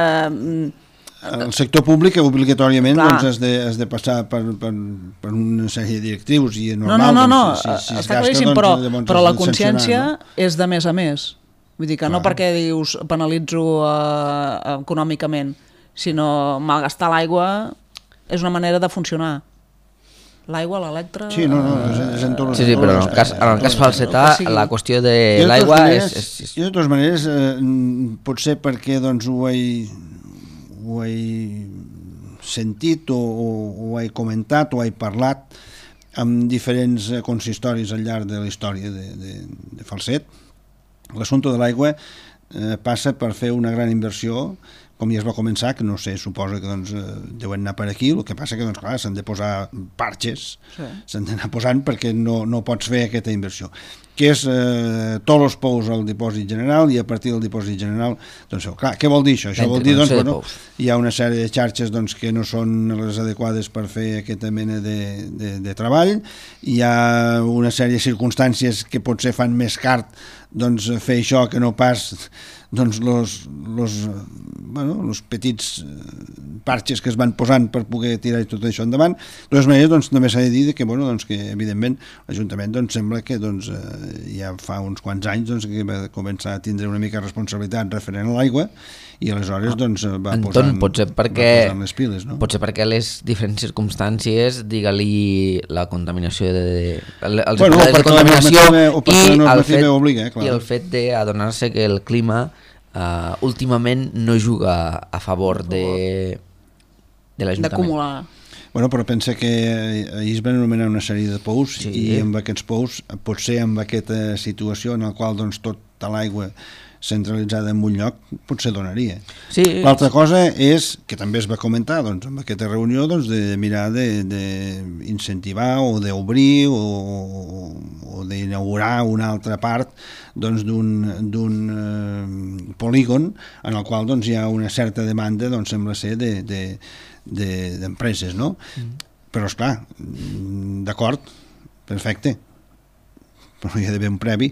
Clar, el sector públic obligatòriament doncs, has, de, has de passar per, per, per una sèrie de directrius i normal. No, no, no, doncs, si, si, si està gasta, claríssim, doncs, però, doncs, però la consciència no? és de més a més. Vull dir que clar. No perquè dius penalitzo uh, econòmicament, sinó malgastar l'aigua és una manera de funcionar. L'aigua, l'electre... Sí, no, no, és, és en tot sí, sí, però en el cas, en el cas falsetà, la qüestió de l'aigua és, és... Jo de totes maneres, eh, potser perquè doncs, ho, he, ho he sentit o, o, o he comentat o he parlat amb diferents consistoris al llarg de la història de, de, de Falset. L'assumpte de l'aigua eh, passa per fer una gran inversió, com ja es va començar, que no sé, suposo que doncs, deuen anar per aquí, el que passa que doncs, clar, s'han de posar parxes, sí. S'han d'anar posant perquè no, no pots fer aquesta inversió, que és eh, tots els pous al dipòsit general i a partir del dipòsit general, doncs, clar, què vol dir això? Això vol dir, doncs, bueno, hi ha una sèrie de xarxes doncs, que no són les adequades per fer aquesta mena de, de, de treball, hi ha una sèrie de circumstàncies que potser fan més car doncs, fer això que no pas doncs los, los, bueno, los petits parxes que es van posant per poder tirar tot això endavant. De totes maneres, doncs, també s'ha de dir que, bueno, doncs, que evidentment l'Ajuntament doncs, sembla que doncs, ja fa uns quants anys doncs, que va començar a tindre una mica responsabilitat referent a l'aigua i aleshores doncs, va, posant, Anton, potser perquè, va posant les piles. No? Potser perquè les diferents circumstàncies, digue-li la contaminació de, de, els bueno, de contaminació i, el fet, obliga, i el fet d'adonar-se que el clima Uh, últimament no juga a favor de, de l'Ajuntament. D'acumular. Bueno, però pensa que ahir es van anomenar una sèrie de pous sí. I amb aquests pous, potser amb aquesta situació en la qual doncs, tota l'aigua centralitzada en un lloc potser donaria. Sí. L'altra cosa és, que també es va comentar doncs, en aquesta reunió, doncs, de mirar d'incentivar o d'obrir o, o d'inaugurar una altra part doncs, d'un eh, polígon en el qual doncs, hi ha una certa demanda, doncs, sembla ser, d'empreses, de, de, no? Mm. Però, esclar, d'acord, perfecte, però hi ha d'haver un previ.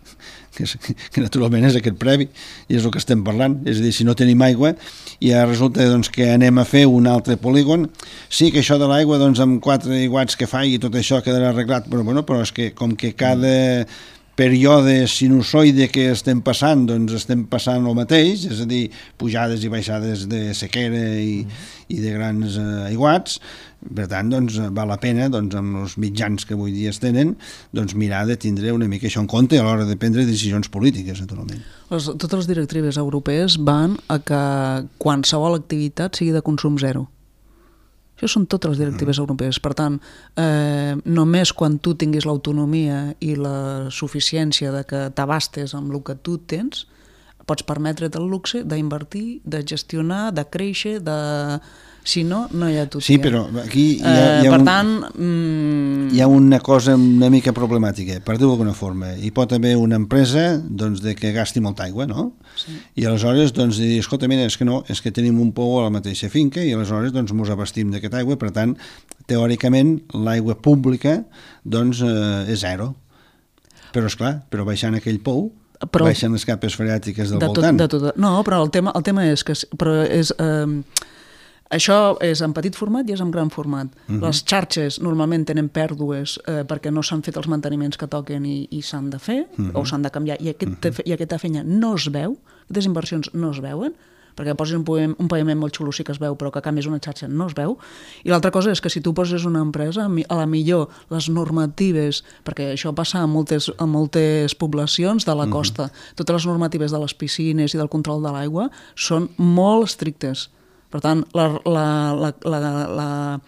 que, és, que naturalment és aquest previ i és el que estem parlant, és a dir, si no tenim aigua i ja resulta doncs, que anem a fer un altre polígon, sí que això de l'aigua doncs, amb quatre iguats que fa i tot això quedarà arreglat, però, bueno, però és que com que cada període sinusoide que estem passant, doncs estem passant el mateix, és a dir, pujades i baixades de sequera i, i de grans eh, aiguats. Per tant, doncs, val la pena, doncs, amb els mitjans que avui dia es tenen, doncs, mirar de tindre una mica això en compte a l'hora de prendre decisions polítiques, naturalment. Les, totes les directives europees van a que qualsevol activitat sigui de consum zero. Això són totes les directives mm. europees. Per tant, eh, només quan tu tinguis l'autonomia i la suficiència de que t'abastes amb el que tu tens, pots permetre't el luxe d'invertir, de gestionar, de créixer, de... Si no, no hi ha tot. Sí, però aquí hi ha, hi ha, eh, per un, tant, mm... hi ha una cosa una mica problemàtica, per dir-ho d'alguna forma. Hi pot haver una empresa doncs, de que gasti molta aigua, no? Sí. I aleshores, doncs, dir, escolta, mira, és que no, és que tenim un pou a la mateixa finca i aleshores doncs, mos abastim d'aquesta aigua, per tant, teòricament, l'aigua pública doncs, eh, és zero. Però, esclar, però baixant aquell pou, però, baixen les capes freàtiques del de tot, voltant. De tot, no, però el tema, el tema és que... Però és, eh, això és en petit format i és en gran format. Uh-huh. Les xarxes normalment tenen pèrdues eh, perquè no s'han fet els manteniments que toquen i, i s'han de fer, uh-huh. o s'han de canviar, i, aquest, uh-huh. i aquesta feina no es veu, aquestes inversions no es veuen, perquè posis un paviment, un paviment molt xulo sí que es veu, però que a canvis una xarxa no es veu. I l'altra cosa és que si tu poses una empresa, a la millor les normatives, perquè això passa a moltes, a moltes poblacions de la costa, uh-huh. totes les normatives de les piscines i del control de l'aigua són molt estrictes. Per tant, la, la, la, la, la,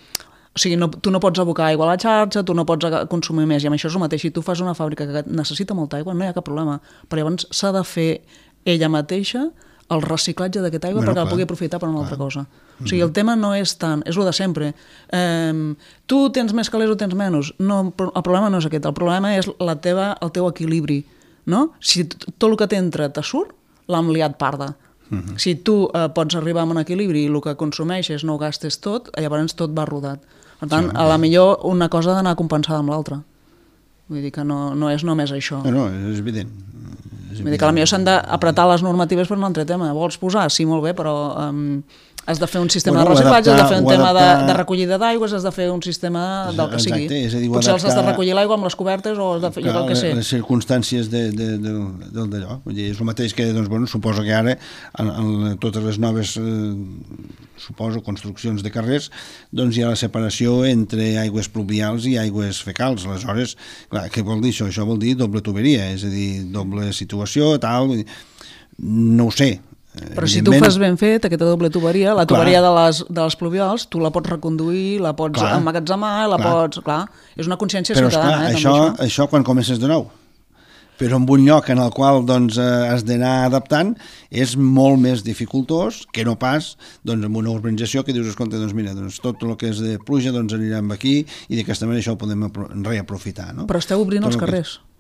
o sigui, no, tu no pots abocar aigua a la xarxa, tu no pots consumir més, i amb això és el mateix. Si tu fas una fàbrica que necessita molta aigua, no hi ha cap problema, però llavors s'ha de fer ella mateixa el reciclatge d'aquesta aigua bueno, perquè clar. La pugui aprofitar per una clar. Altra cosa. O sigui, el tema no és tant, és el de sempre. Eh, tu tens més calés o tens menys? No, el problema no és aquest, el problema és la teva, el teu equilibri. No? Si tot el que t'entra te surt, l'hem liat parda. Uh-huh. Si tu eh, pots arribar a un equilibri i el que consumeixes no ho gastes tot, llavors tot va rodat. Per tant, sí, a la millor una cosa ha d'anar compensada amb l'altra. Vull dir que no, no és només això. No, no, és evident. És Vull dir que a la millor s'han d'apretar les normatives per un altre tema. Vols posar? Sí, molt bé, però... Um, has de fer un sistema bueno, de reciclatge, has de fer un tema adaptar... de, de recollida d'aigües, has de fer un sistema del que sigui. Exacte, és a dir, potser els has de recollir l'aigua amb les cobertes o has de fer, jo el que sé. Les circumstàncies de, de, de, de, d'allò. Vull dir, és el mateix que, doncs, bueno, suposo que ara en, en totes les noves eh, suposo, construccions de carrers, doncs hi ha la separació entre aigües pluvials i aigües fecals. Aleshores, clar, què vol dir això? Això vol dir doble tuberia, és a dir, doble situació, tal, no ho sé. Però si tu fas ben fet aquesta doble tuberia, la tuberia de les, de les pluvials, tu la pots reconduir, la pots clar, emmagatzemar, la clar. pots... Clar, és una consciència però, ciutadana. Però, eh, això, això. això quan comences de nou. Però en un lloc en el qual doncs, has d'anar adaptant és molt més dificultós que no pas doncs, amb una urbanització que dius, escolta, doncs mira, doncs, tot el que és de pluja doncs, anirem aquí i d'aquesta manera això ho podem reaprofitar. No? Però esteu obrint tot els carrers. Que...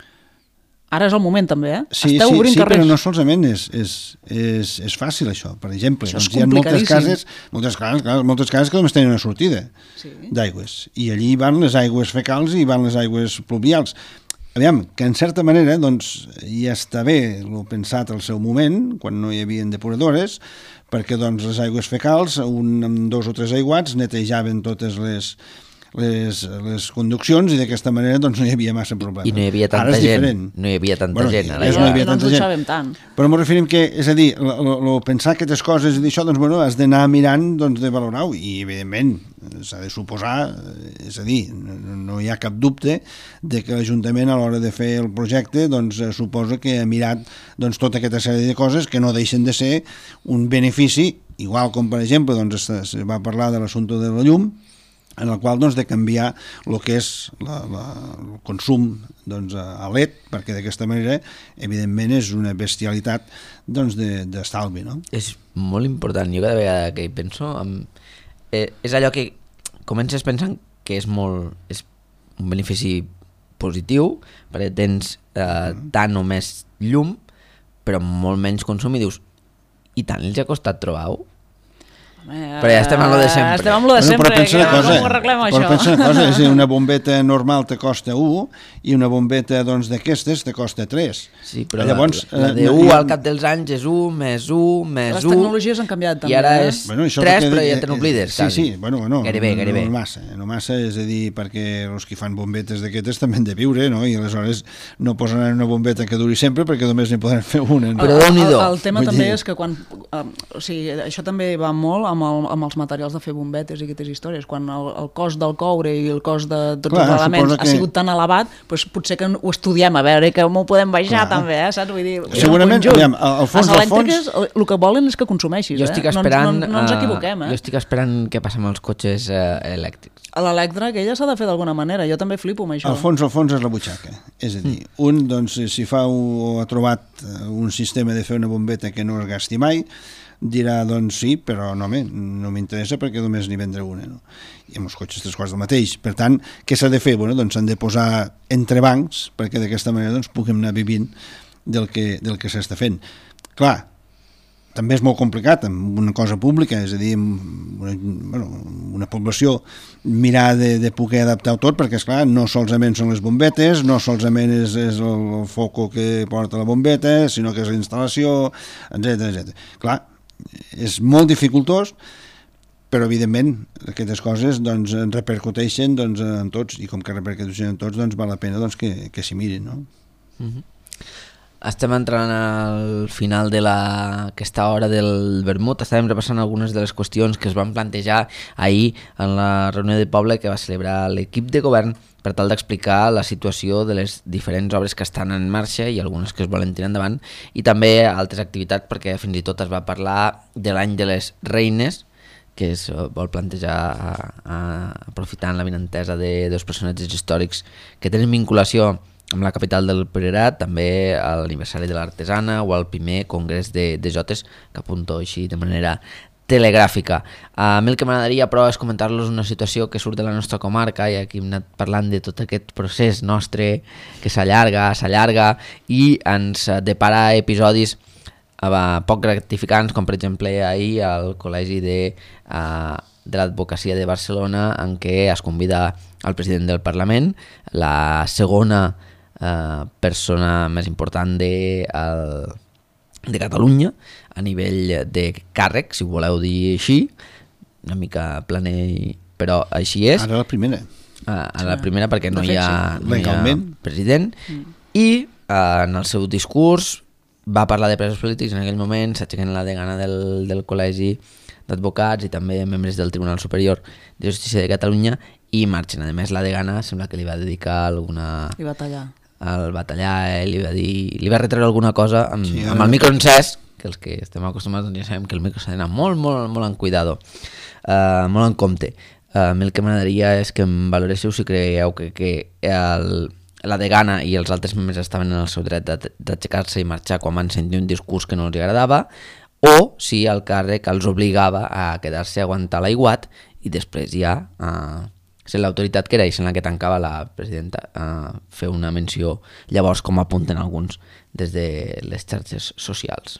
Ara és el moment també, eh? Sí, Esteu sí, obrint sí carrers. però no solament és, és, és, és fàcil això. Per exemple, això doncs, hi ha moltes cases, moltes cases, clar, moltes cases que només tenen una sortida sí. d'aigües. I allí van les aigües fecals i van les aigües pluvials. Aviam, que en certa manera doncs, ja està bé el pensat al seu moment, quan no hi havia depuradores, perquè doncs, les aigües fecals, un, amb dos o tres aiguats, netejaven totes les... Les, les conduccions i d'aquesta manera doncs no hi havia massa problema. I no hi havia tanta gent. No hi havia tanta bueno, gent. No, no hi havia no tanta ens gent. tant. Però m'ho referim que, és a dir, lo, lo, lo pensar aquestes coses i d'això, doncs bueno, has d'anar mirant doncs, de valorar-ho i evidentment s'ha de suposar, és a dir, no, no hi ha cap dubte de que l'Ajuntament a l'hora de fer el projecte doncs suposa que ha mirat doncs, tota aquesta sèrie de coses que no deixen de ser un benefici, igual com per exemple doncs, es va parlar de l'assumpte de la llum, en el qual doncs, de canviar el que és la, la, el consum doncs, a L E D, perquè d'aquesta manera evidentment és una bestialitat doncs, d'estalvi. De, no? És molt important. Jo cada vegada que hi penso amb... eh, és allò que comences pensant que és molt és un benefici positiu perquè tens eh, mm. tant o més llum però molt menys consum i dius i tant els ha costat trobar-ho? Però ja estem amb lo de sempre. Estem amb lo de Bueno, sempre, però pensa que una cosa, com ho arreglem, però això? pensa una cosa, és a dir, una bombeta normal te costa u i una bombeta doncs, d'aquestes te costa tres. Sí, però Llavors, la, la eh, de no- u i- al cap dels anys és u, més u, més Les u... tecnologies han canviat també. I ara eh? és Bueno, això tres, que però dic, ja te n'oblides, Sí, quasi. sí, bueno, bueno, Gairebé, no, gairebé. no massa, no massa, és a dir, perquè els que fan bombetes d'aquestes també han de viure, no? I aleshores no posaran una bombeta que duri sempre perquè només n'hi podran fer una. No? Però El- Déu-n'hi-do. El, el tema Vull també dir- és que quan... Um, o sigui, això també va molt amb, el, amb els materials de fer bombetes i aquestes històries. Quan el, el cost del coure i el cost de tots Clar, els elements suposa ha que- sigut tan elevat, doncs potser que ho estudiem, a veure que m'ho podem baixar Clar. també, eh, saps? Vull dir, Segurament, en conjunt. aviam, al- al fons, Les al elèctriques el, el que volen és que consumeixis, Jo estic eh? esperant... No, ens- no, no ens eh, equivoquem, eh? Jo estic esperant què passa amb els cotxes eh, elèctrics. A l'Electra, que ella s'ha de fer d'alguna manera. Jo també flipo amb això. Al fons, al fons és la butxaca. És a dir, un, doncs, si fa o ha trobat eh, un sistema de fer una bombeta que no es gasti mai, dirà, doncs sí, però no, home, no m'interessa perquè només n'hi vendré una, no? I amb els cotxes tres quarts del mateix. Per tant, què s'ha de fer? Bueno, doncs s'han de posar entrebancs perquè d'aquesta manera doncs, puguem anar vivint del que, del que s'està fent. Clar, també és molt complicat amb una cosa pública, és a dir, amb una, bueno, una població mirar de, de poder adaptar tot, perquè esclar, no solament són les bombetes, no solament és, és el, el foco que porta la bombeta, sinó que és la instal·lació, etcètera, etcètera. Clar, és molt dificultós, però evidentment aquestes coses doncs, repercuteixen doncs, en tots, i com que repercuteixen en tots, doncs val la pena doncs, que, que s'hi mirin, no? Mm-hmm. Estem entrant al final de la, aquesta hora del vermut. Estàvem repassant algunes de les qüestions que es van plantejar ahir en la reunió de poble que va celebrar l'equip de govern per tal d'explicar la situació de les diferents obres que estan en marxa i algunes que es volen tirar endavant, i també altres activitats, perquè fins i tot es va parlar de l'any de les reines, que es vol plantejar a, a, aprofitant la vinentesa de dos personatges històrics que tenen vinculació amb la capital del Priorat, també a l'aniversari de l'artesana o al primer congrés de, de jotes, que apunto així de manera telegràfica. A mi el que m'agradaria, però, és comentar-los una situació que surt de la nostra comarca, i aquí hem anat parlant de tot aquest procés nostre que s'allarga, s'allarga i ens depara episodis eh, poc gratificants, com per exemple ahir al Col·legi de, eh, de l'Advocacia de Barcelona, en què es convida al president del Parlament, la segona Uh, persona més important de, uh, de Catalunya a nivell de càrrec, si ho voleu dir així, una mica planell, però així és. Ara la primera. Uh, a la primera perquè no hi ha, no hi ha legalment president, mm. i uh, en el seu discurs va parlar de presos polítics. En aquell moment s'aixequen la degana del, del Col·legi d'Advocats i també membres del Tribunal Superior de Justícia de Catalunya, i marxen. A més, la degana sembla que li va dedicar alguna... I va tallar. El va tallar, eh, li va dir, li va retreure alguna cosa amb, Sí, amb el micro encès, que els que estem acostumats doncs ja sabem que el micro s'ha d'anar molt, molt, molt en cuidado, uh, molt en compte. Uh, a mi el que m'agradaria és que em valoréssiu si creieu que, que el, la degana i els altres membres estaven en el seu dret d'aixecar-se i marxar quan van sentir un discurs que no els agradava, o si el càrrec els obligava a quedar-se a aguantar l'aiguat i després ja... Uh, sent l'autoritat que era i sent la que tancava la presidenta, a fer una menció llavors, com apunten alguns des de les xarxes socials.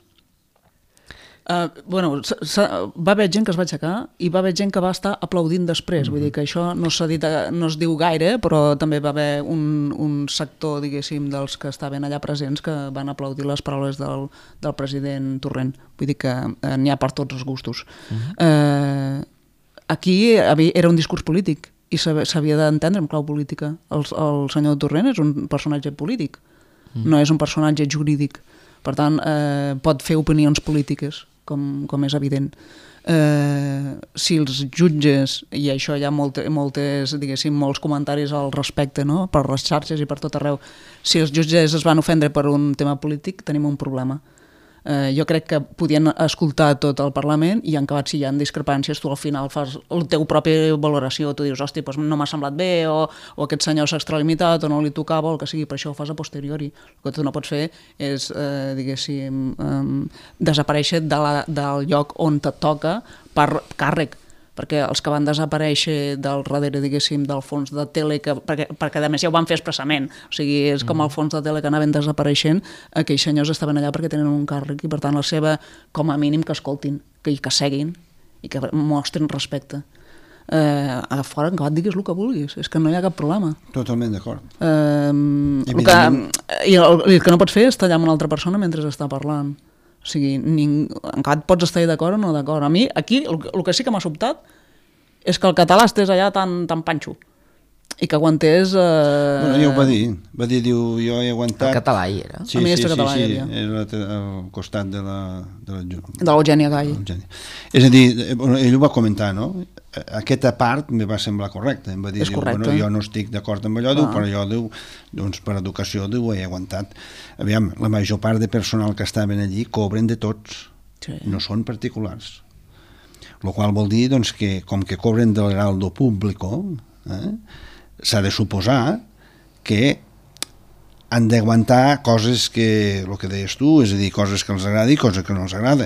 Uh, bueno, s -s va haver gent que es va aixecar i va haver gent que va estar aplaudint després, mm-hmm. vull dir que això no, s'ha dit, no es diu gaire, però també va haver un, un sector, diguéssim, dels que estaven allà presents que van aplaudir les paraules del, del president Torrent, vull dir que uh, n'hi ha per tots els gustos. Mm-hmm. uh, aquí era un discurs polític i s'havia d'entendre en clau política. El, el senyor Torrent és un personatge polític, mm. no és un personatge jurídic. Per tant, eh, pot fer opinions polítiques, com, com és evident. Eh, si els jutges, i això hi ha moltes, moltes, diguéssim, molts comentaris al respecte, no? Per les xarxes i per tot arreu, si els jutges es van ofendre per un tema polític, tenim un problema. Eh, jo crec que podien escoltar tot el Parlament i en acabat si hi ha discrepàncies tu al final fas la teva pròpia valoració, tu dius, hosti, doncs no m'ha semblat bé o, o aquest senyor s'ha extralimitat o no li tocava o el que sigui, per això ho fas a posteriori. El que tu no pots fer és, eh, diguéssim, eh, desaparèixer de la, del lloc on te toca per càrrec, perquè els que van desaparèixer del darrere, diguéssim, del fons de tele, que, perquè, perquè a més ja ho van fer expressament, o sigui, és com el fons de tele que anaven desapareixent, aquells senyors estaven allà perquè tenen un càrrec i per tant la seva, com a mínim que escoltin, que, que seguin i que mostrin respecte. Eh, a fora en acabat digues el que vulguis, és que no hi ha cap problema. Totalment d'acord. Eh, el, que, i el, el que no pots fer és tallar amb una altra persona mentre està parlant. O sigui, ning, en acabat pots estar d'acord o no d'acord. A mi, aquí, el, el que sí que m'ha sobtat és que el català estés allà tan, tan panxo i que aguantés... Eh... Bueno, ja ho va dir, va dir, diu, jo he aguantat... El català hi era. Sí, el sí, ministre sí, català sí, hi havia. era al costat de la... De la, de l'Eugènia Gai. És a dir, ell ho va comentar, no? Aquesta part me va semblar correcta. Em va dir, és diu, correcte. Bueno, jo no estic d'acord amb allò, diu, però jo, diu, doncs per educació, diu, ho he aguantat. Aviam, la major part de personal que estaven allí cobren de tots, sí. No són particulars. El qual vol dir, doncs, que com que cobren de l'heraldo público, eh, s'ha de suposar que han d'aguantar coses que, el que deies tu, és a dir, coses que els agradi i coses que no els agrada.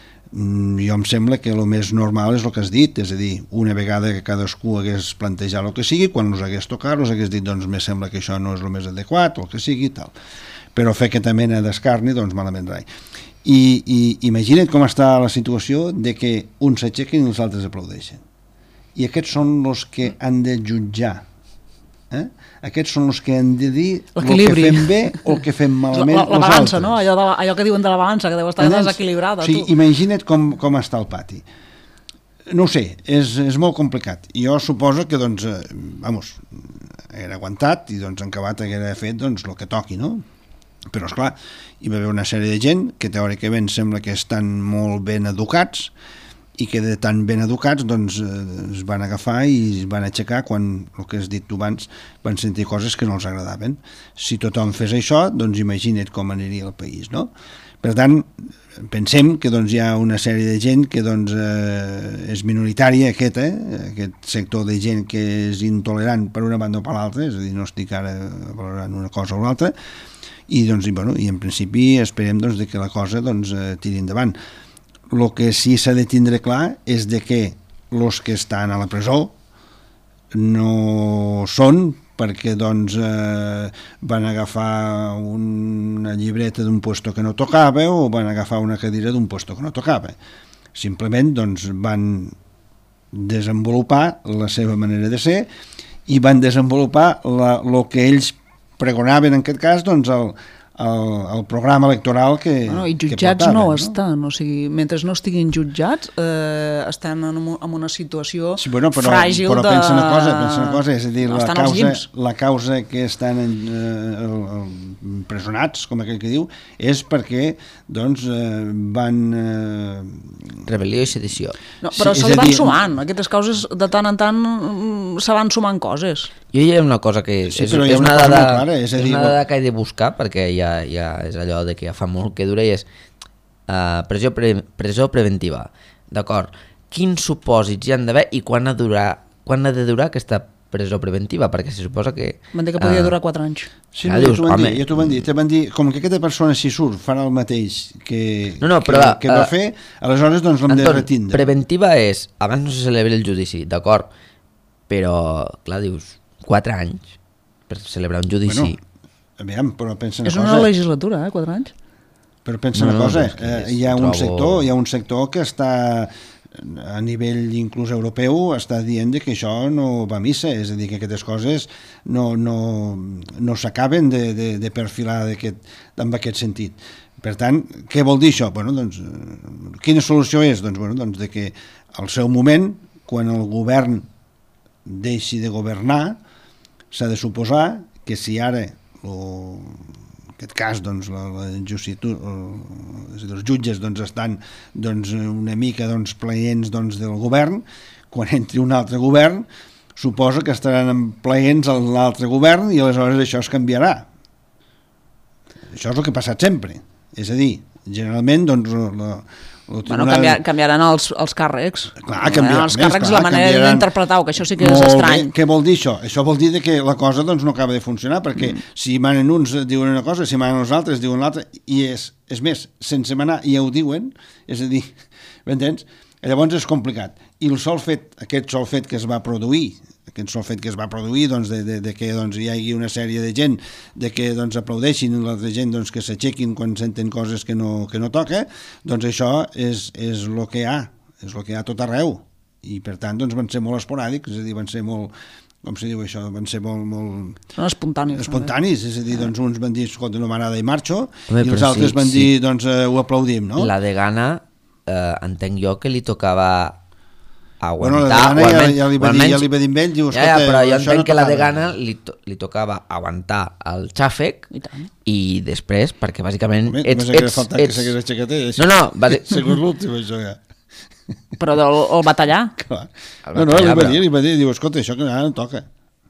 Mm, jo em sembla que el més normal és el que has dit, és a dir, una vegada que cadascú hagués plantejat el que sigui, quan els hagués tocat, els hagués dit, doncs, me sembla que això no és el més adequat, o el que sigui i tal. Però fer aquesta mena d'escarni, doncs, malament rai. I, i imagina't com està la situació de que uns s'aixequen i els altres aplaudeixen. I aquests són els que han de jutjar. Eh? Aquests són els que han de dir el que fem bé o el que fem malament la, la, la balança, no? Allò, de la, allò que diuen de la balança, que deu estar desequilibrada. Sí, imagina't com, com està el pati. No ho sé, és, és molt complicat. I jo suposo que, doncs, eh, vamos, haguera aguantat i, doncs, en acabat haguera fet, doncs, el que toqui, no? Però, esclar, hi va haver una sèrie de gent que teòricament sembla que estan molt ben educats i que de tan ben educats doncs es van agafar i es van aixecar quan, el que has dit tu abans, van sentir coses que no els agradaven. Si tothom fes això, doncs imagina't com aniria el país, no? Per tant, pensem que doncs, hi ha una sèrie de gent que doncs, eh, és minoritària aquest, eh, aquest sector de gent que és intolerant per una banda o per l'altra, és a dir, no estic ara valorant una cosa o l'altra, i, doncs, i, bueno, i en principi esperem doncs, de que la cosa doncs, eh, tiri endavant. El que sí s'ha de tindre clar és de que els que estan a la presó no són perquè doncs, eh, van agafar una llibreta d'un puesto que no tocava o van agafar una cadira d'un puesto que no tocava. Simplement doncs, van desenvolupar la seva manera de ser i van desenvolupar la, el que ells pregonaven, en aquest cas, doncs, el, el, el programa electoral que, bueno, i jutjats que portaven, no ho no? estan, o sigui, mentre no estiguin jutjats eh, estan en, en una situació sí, bueno, però, fràgil però de... pensa una cosa, pensa una cosa, és a dir, no, la causa, la causa que estan en, eh, el, el, presonats, com aquell que diu, és perquè doncs, eh, van... Eh... Rebel·lió i sedició. No, però sí, se li van dir... sumant, aquestes causes de tant en tant se van sumant coses. Jo hi ha una cosa que és, sí, és, és, és una, una dada, clara, és, és dir, una dada que he de buscar perquè ja, ja és allò de que ja fa molt que dura i és uh, presó, pre, presó preventiva. D'acord, quins supòsits hi han d'haver i quan ha, durar, quan ha de durar aquesta presó preventiva? Perquè se suposa que... Van dir que podia uh, durar quatre anys. Sí, no, ja t'ho van, dir, ja t'ho van dir, van dir, com que aquesta persona si surt farà el mateix que, no, no, que, però, que va uh, fer, aleshores doncs l'hem de retindre. Preventiva és, abans no se celebra el judici, d'acord, però, clar, dius, quatre anys per celebrar un judici... Bueno, aviam, però pensa una és cosa... És una legislatura, eh, quatre anys? Però pensa no, una cosa, no, eh, hi, ha trobo... un sector, hi ha un sector que està a nivell inclús europeu està dient que això no va a missa, és a dir, que aquestes coses no, no, no s'acaben de, de, de perfilar en aquest sentit. Per tant, què vol dir això? Bueno, doncs, quina solució és? Doncs, bueno, doncs de que al seu moment, quan el govern deixi de governar, s'ha de suposar que si ara o, en aquest cas doncs, la, la justitud, els, els jutges doncs, estan doncs, una mica doncs, plaents doncs, del govern, quan entri un altre govern suposa que estaran plaents a l'altre govern i aleshores això es canviarà. Això és el que ha passat sempre, és a dir, generalment doncs, la, Bueno, canviar, canviaran els, els càrrecs. Clar, canviaran els càrrecs, clar, la manera d'interpretar-ho, que això sí que és molt estrany. Bé. Què vol dir això? Això vol dir que la cosa doncs, no acaba de funcionar, perquè mm. si manen uns diuen una cosa, si manen els altres diuen l'altra, i és, és més, sense manar ja ho diuen, és a dir, m'entens? Llavors és complicat. I el sol fet, aquest sol fet que es va produir, aquest sol fet que es va produir, doncs, de, de, de que doncs, hi hagi una sèrie de gent de que doncs, aplaudeixin i l'altra gent doncs, que s'aixequin quan senten coses que no, que no toca, doncs això és, és el que hi ha. és el que hi ha a tot arreu, i per tant doncs, van ser molt esporàdics, és a dir, van ser molt, com se diu això, van ser molt... molt... Són espontanis. Espontanis, és a dir, doncs uns van dir, escolta, no m'agrada i marxo, Home, i els altres sí, van dir, sí. doncs eh, ho aplaudim, no? La degana, eh, entenc jo que li tocava aguantar... Bueno, la degana ja, ja, li va dir, ja li va dir amb ell, diu, escolta, ja, ja, però jo entenc no que la degana li, to li tocava aguantar el xàfec i, i després, perquè bàsicament Home, ets... ets, ets, ets... que s'hagués aixecat ell. No, no, bàsic... Segur l'últim, això ja. Però el, el batallar. Clar. El no, no, batallar, li va però... dir, li va dir, diu, escolta, això que ara no toca.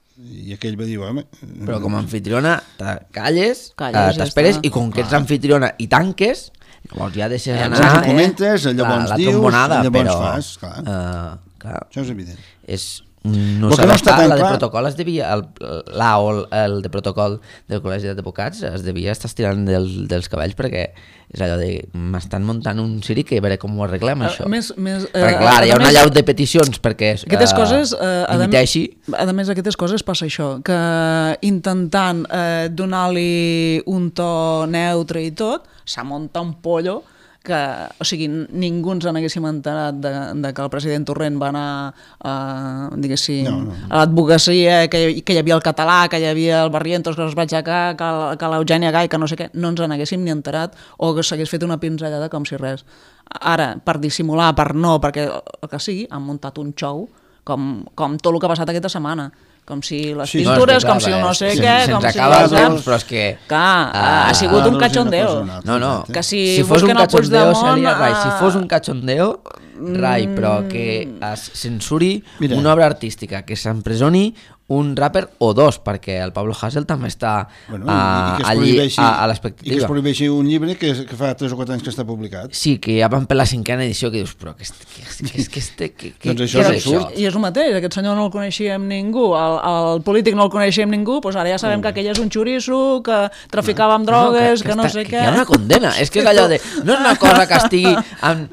I aquell va dir, home... Però com a anfitriona, te calles, calles eh, t'esperes, ja i com que ets anfitriona i tanques, llavors ja deixes anar... Llavors ho comentes, llavors la, la dius, trombonada, llavors però, fas, clar. Uh, clar. Això és evident. És... No Lo s'ha que no està d'estar, tan la de clar- protocol es devia, el, l'A O, el de protocol del Col·legi d'Advocats es devia estar estirant del, dels cabells perquè és allò de, m'estan muntant un ciri que a veure com ho arreglem, això. A més, més, perquè eh, clar, a hi ha una més- llau de peticions perquè Aquestes eh, coses, eh, a, dimiteixi. a més, aquestes coses passa això, que intentant eh, donar-li un to neutre i tot, s'ha muntat un pollo que, o sigui, ningú ens n'haguéssim enterat de, de que el president Torrent va anar a, diguéssim, No, no. a l'advocacia, que, hi- que hi havia el català, que hi havia el Barrientos, que es va aixecar, que, el- que l'Eugènia Gai, que no sé què, no ens n'haguéssim ni enterat, o que s'hagués fet una pinzellada com si res. Ara, per dissimular, per no, perquè el que sigui, han muntat un show com, com tot el que ha passat aquesta setmana. Com si les Sí, pintures, no, és que, com clar, si el no va, sé se- què, se'ns com si... acaba el els temps, apps. però és que... Clar, Ah, ha sigut un no, cachondeo. No, no. Que si, si fos un busquen el cachondeo Puigdemont, seria rai. Si ah, fos un cachondeo, rai, però que es censuri Mira. una obra artística, que s'empresoni un rapper o dos, perquè el Pablo Hasél també està Bueno, a, i, i que es allí prohibeixi, a, a i que es l'expectativa. prohibeixi un llibre que, que fa tres o quatre anys que està publicat. Sí, que ja van per la cinquena edició, que dius, però que, est- que, que, que, que, este, que, que, Doncs això què és absurd. I és el mateix, aquest senyor no el coneixíem ningú, el, el polític no el coneixíem ningú, doncs ara ja sabem que aquell és un xoriço, que traficava amb drogues, que, que no està- sé que què... hi ha una condena, és que és allò de... No és una cosa que estigui... En,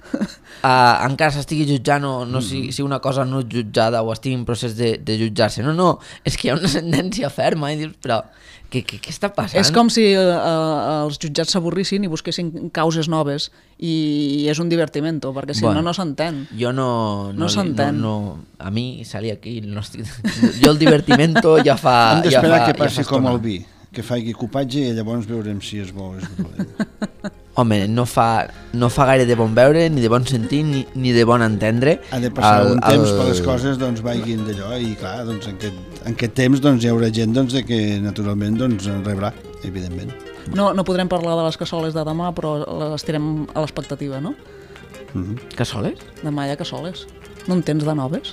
Uh, encara s'estigui jutjant o no sigui, sigui una cosa no jutjada o estigui en procés de, de jutjar-se, no, no, és que hi ha una sentència ferma i dius, però què, què, què està passant? És com si uh, els jutjats s'avorrissin i busquessin causes noves i és un divertimento, perquè si Bueno, no, no s'entén. Jo no... No li- s'entén. No, no, a mi salir aquí... No estic, jo el divertimento ja fa... Hem ja d'esperar fa, que passi ja fa com estona. el vi, que faci copatge i llavors veurem si és bo o és dolent. Home, no fa, no fa gaire de bon veure, ni de bon sentir, ni, ni de bon entendre. Ha de passar el- un temps el- per les coses doncs, vagin d'allò i clar, doncs, en, aquest, en aquest temps doncs, hi haurà gent doncs, de que naturalment doncs, en rebrà, evidentment. No, no podrem parlar de les cassoles de demà, però les tirem a l'expectativa, no? Mm -hmm. Cassoles? Demà hi ha cassoles. No en tens de noves?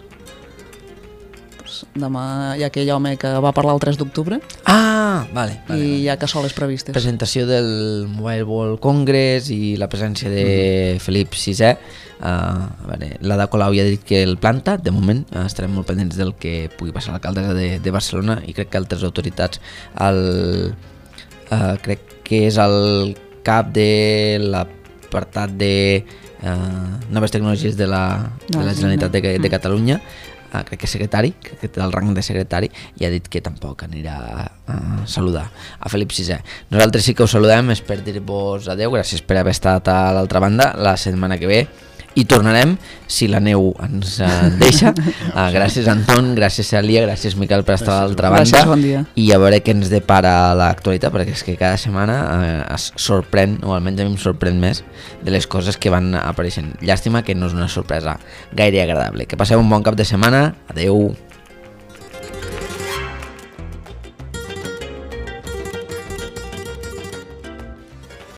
Pues demà hi ha aquell home que va parlar el tres d'octubre Ah, vale. vale, i vale. hi ha cassoles previstes. Presentació del Mobile World Congress i la presència de mm. Felip sisè. Uh, a veure, l'Ada Colau ja ha dit que el planta, de moment uh, estarem molt pendents del que pugui passar a l'alcaldessa de, de Barcelona i crec que altres autoritats, el, uh, crec que és el cap de l'apartat de uh, noves tecnologies de la, de la Generalitat de, de Catalunya, Uh, crec que és secretari, crec que té el rang de secretari, i ha dit que tampoc anirà a, a saludar a Felip sisè. Nosaltres sí que us saludem, és per dir-vos adeu, gràcies per haver estat a l'altra banda. La setmana que ve i tornarem, si la neu ens uh, deixa. Uh, gràcies Anton, gràcies Celia, gràcies Miquel per estar a l'altra banda. Gràcies, bon dia. I a veure què ens depara l'actualitat, perquè és que cada setmana eh, es sorprèn, o almenys a mi em sorprèn més, de les coses que van apareixent. Llàstima que no és una sorpresa gaire agradable. Que passeu un bon cap de setmana. Adeu.